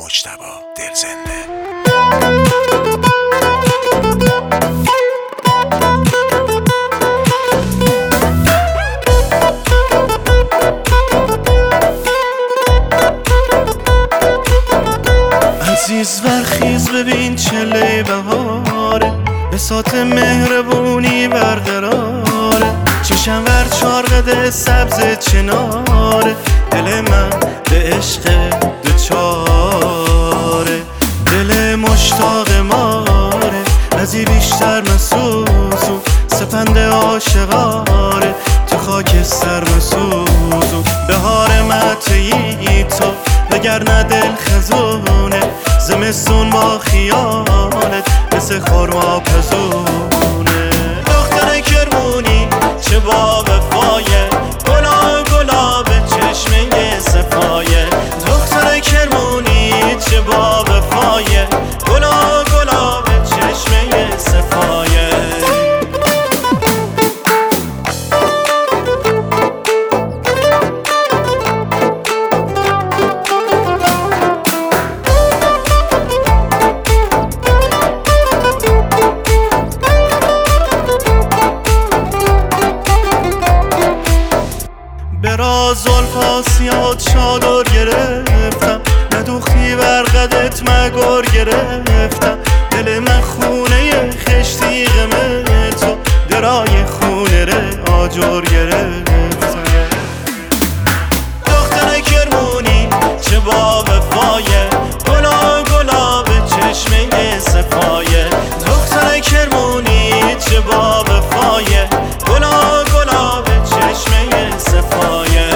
مجتبی دلزنده. عزیز برخیز ببین چله بهاره، بساط مهربونی برقراره. چشم ور چارقد سبز چناره، دل من به عشق دوچاره. دل مشتاق ماره، ازی بیشتر مسوزو. سپند عاشقاره، تو خاکستر مسوزو. بهار متعی تو وگرنه دل خزونه، زمستون با خیالت مثل خرما پزونه. دختر کرمونی چه با وفایه، گلا گلا به چشمه صفایه. دختر کرمونی چه با وفایه، گلا گلا به چشمه صفایه. براز زلفاسیات چادر گرفتم، ندوختی برقدت مگور گرفتم. دل من خونه خشتی غمه تو، درای خونه ره آجر گرفتم. دختر کرمونی چه با وفایه، گلا گلا به چشمه صفایه. دختر کرمونی چه با وفایه، گلا گلا به چشمه صفایه.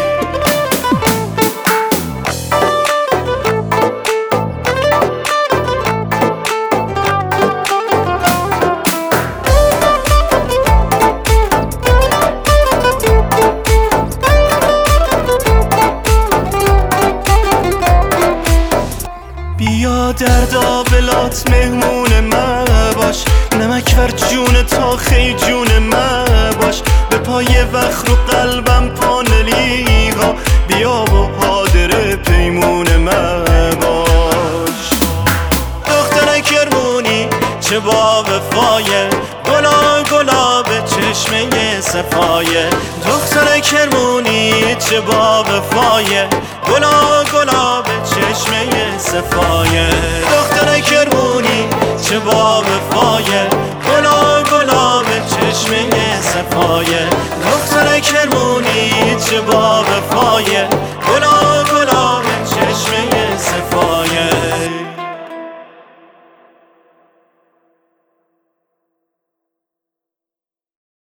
بیا در دابلات مهمون مباش، نمک ور جون تا خی جون مباش. به پای وخر و قلبم پانلیها، بیا و حاضر پیمون مباش. دختر کرمونی چه با وفایه، گلا گلا به چشمه صفایه. دختر کرمونی چه با وفایه، گلا گلا به چشمه صفایه. دختر کرمونی چه با وفایه، گلا گلا به چشمه صفایه. دختر کرمونی چه با وفایه،